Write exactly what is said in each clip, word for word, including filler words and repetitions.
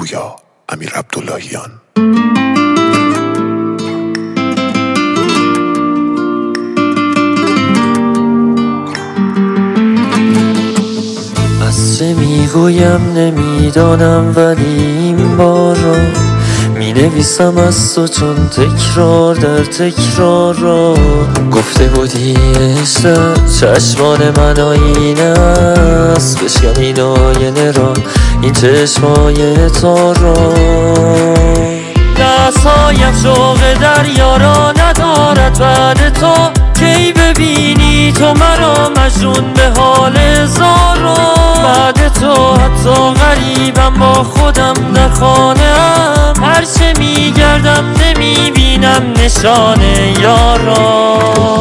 پویا امیر عبداللهیان. از چه میگویم نمیدانم، ولی این بار را می نویسم از تو، چون تکرار در تکرار را گفته بودی عشق چشمان من آینه است، بشکن این آینه را، این چشمای تو را. دستهایم شوق دریا را ندارد بعد تو، کی ببینی تو مرا مجنون به حال زارا. بعد تو حتی غریبم با خودم در خانه ام، هرچه میگردم نمیبینم نشان یارا.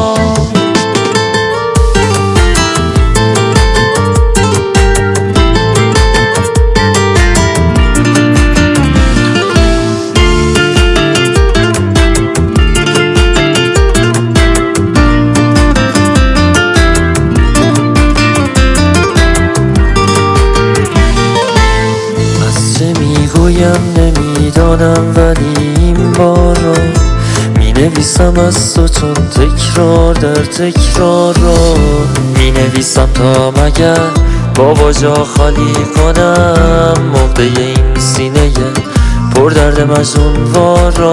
نمیدانم ولی این بار را می نویسم از تو، چون تکرار در تکرار را می نویسم تا مگر بابا جا خالی کنم مقده این سینه پر درد مجنونوار را.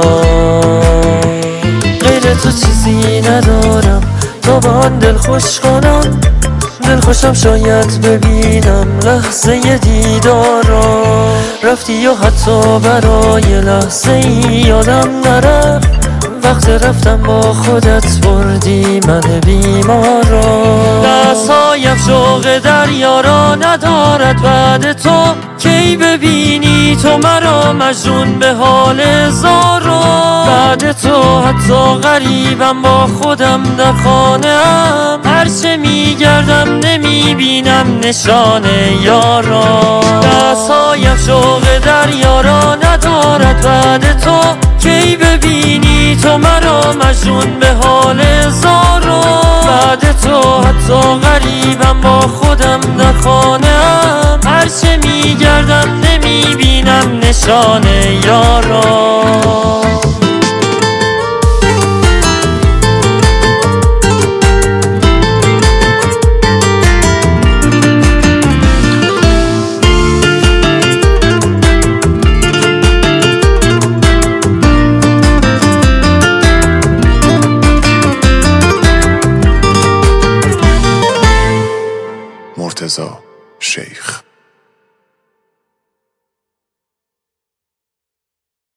غیر تو چیزی ندارم تا با آن دل خوش کنم، دل خوشم شاید ببینم لحظه دیدار را. رفتی و حتی برای لحظه ای یادم نرفت، وقت رفتم با خودت بردی من بیمار را. دستهایم شوق دریا را ندارد بعد تو، کی ببینی تو مرا مجنون به حال زارا. بعد تو حتی غریبم با خودم در خانه ام، هرچه میگردم نمیبینم نشان یارا. دستهایم شوق دریا را ندارد بعد تو، کی ببینی تو مرا مجنون به حال زارا. بعد تو حتی غریبم با خودم در خانه ام، هرچه میگردم نمیبینم نشان یارا. مرتضی شیخ.